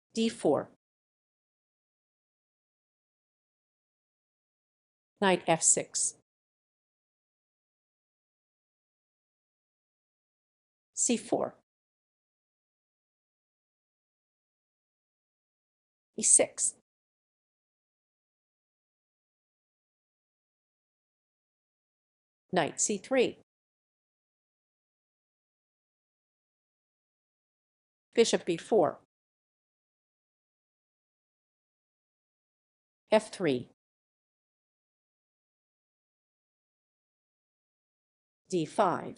d4. Knight f6. c4. e6. Knight c3. Bishop b4. f3. d5.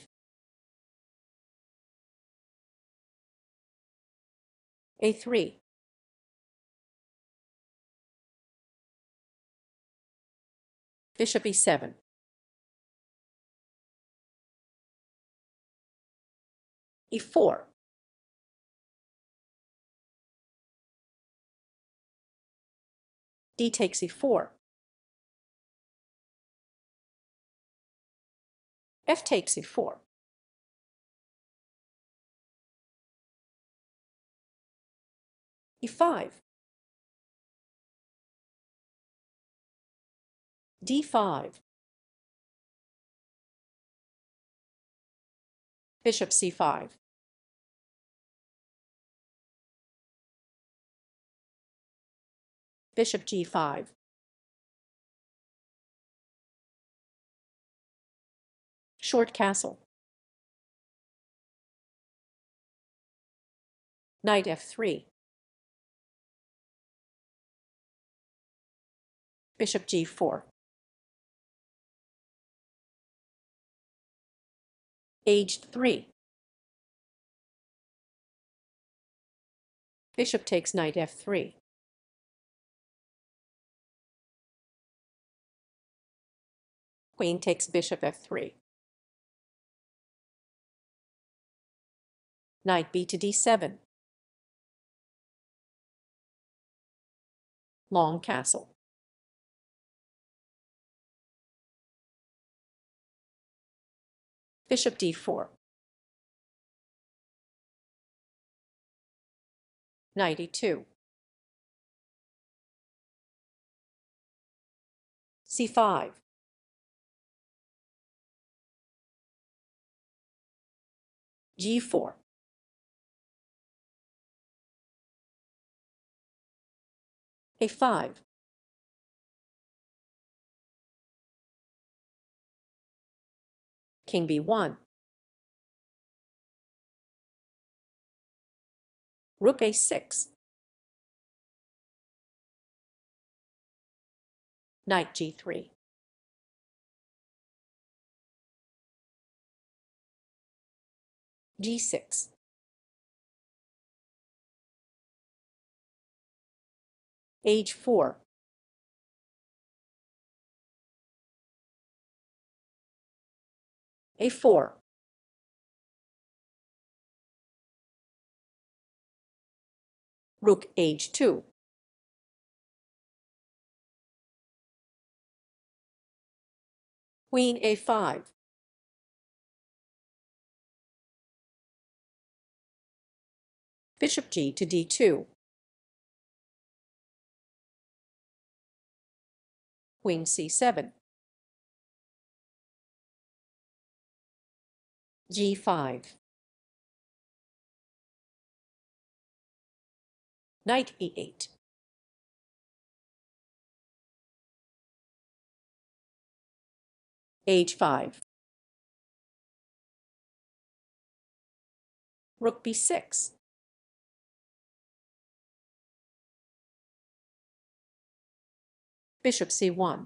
a3. Bishop e7. e4. D takes e4. F takes e4. e5. d5. Bishop c5. Bishop g5. Short castle. Knight f3. Bishop g4. Aged 3. Bishop takes knight f3. Queen takes bishop f3. Knight b to d7. Long castle. Bishop d4. Knight e2. c5. g4. a5. King b1. Rook a6. Knight g3. g6. h4. a4. Rook h2. Queen a5. Bishop g to d2. Queen c7. g5. Knight e8. h5. Rook b6. Bishop c1.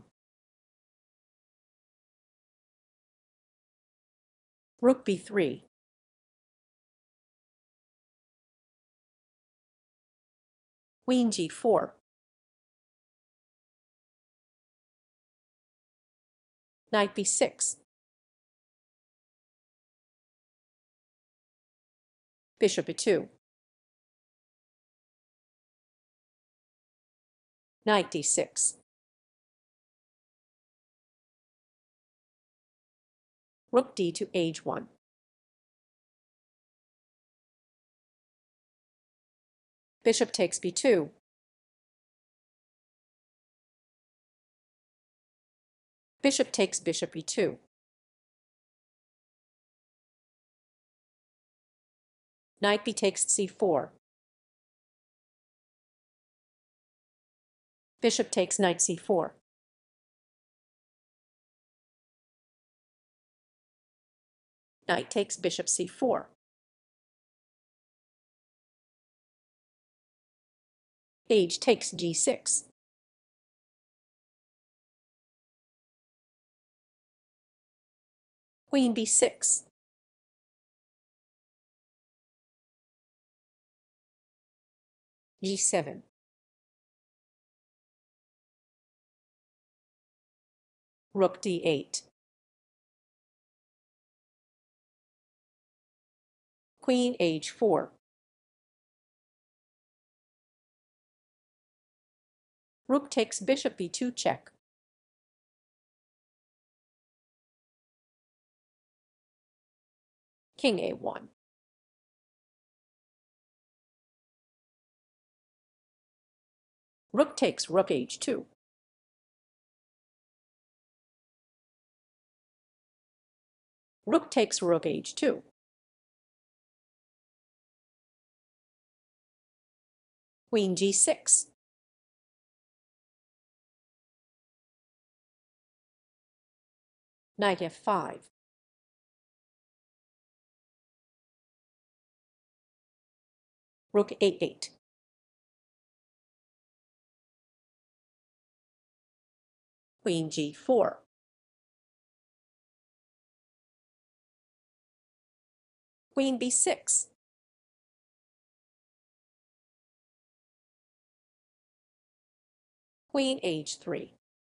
Rook b3. Queen g4. Knight b6. Bishop e2. Knight d6. Rook d to h1. Bishop takes b2. Bishop takes bishop e2. Knight b takes c4. Bishop takes knight c4. Knight takes bishop c4. Page takes g6. Queen b6. g7. Rook d8. Queen h4. Rook takes bishop b2 check. King a1. Rook takes rook h2. Rook takes rook h2. Queen g6. Knight f5. Rook a8. Queen g4. Queen b6. Queen h3.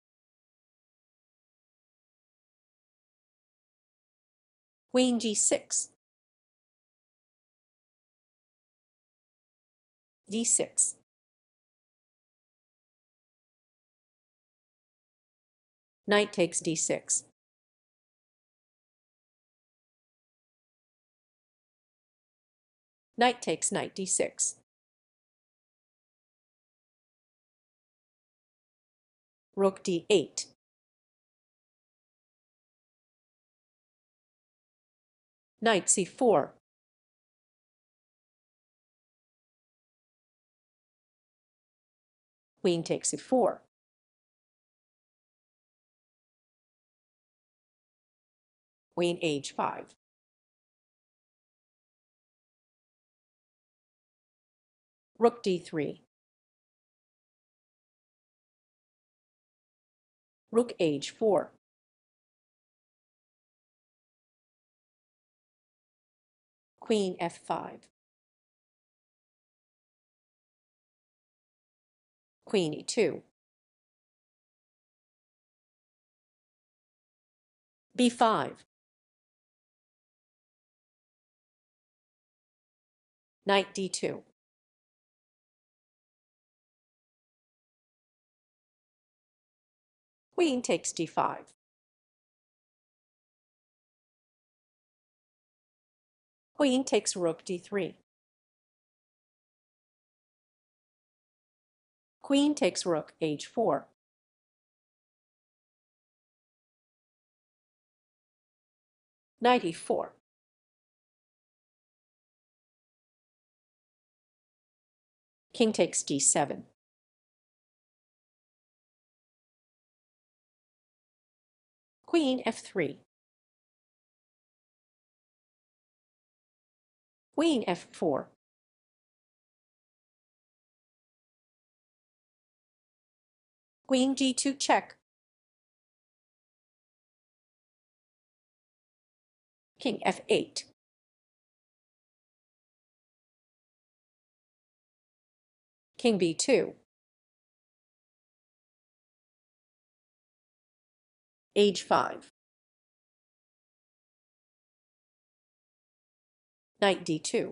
Queen g6. d6. Knight takes d6. Knight takes knight d6. Rook d8. Knight c4. Queen takes e4. Queen h5. Rook d3. Rook h4. Queen f5. Queen e2. b5. Knight d2. Queen takes d5. Queen takes rook d3. Queen takes rook h4. Knight e4. King takes d7. Queen f3. Queen f4. Queen g2 check. King f8. King b2. h5. Knight d2.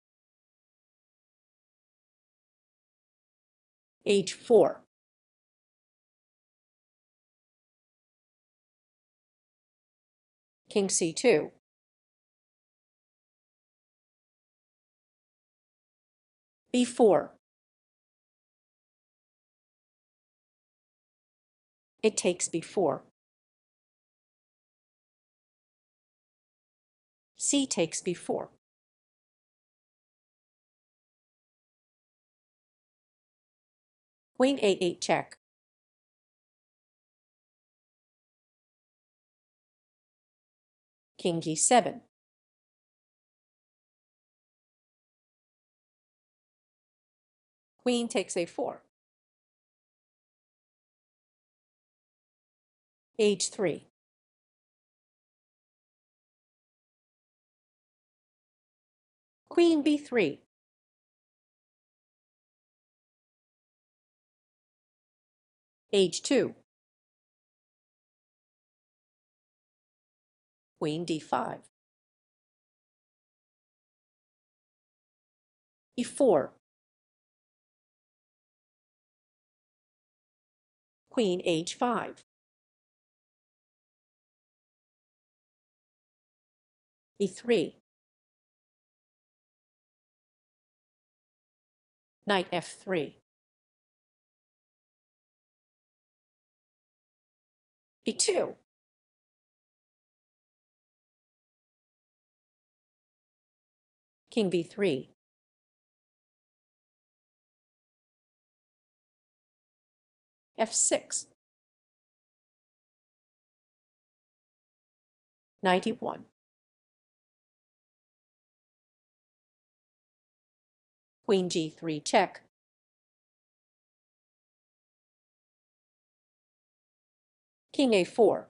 h4. King c2. b4. It takes b4. C takes b4. Queen a8 check. King g7. Queen takes a4. h3. Queen b3. h2. Queen d5. e4. Queen h5. e3. Knight f3. e2. King b3. f6. Knight e1. Queen g3 check. King a4.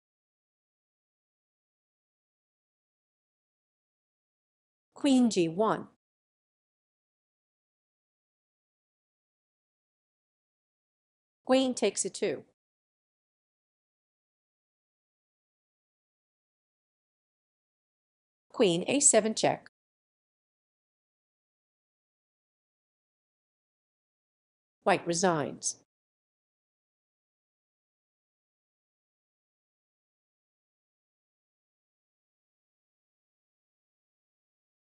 Queen g1. Queen takes a2. Queen a7 check. White resigns.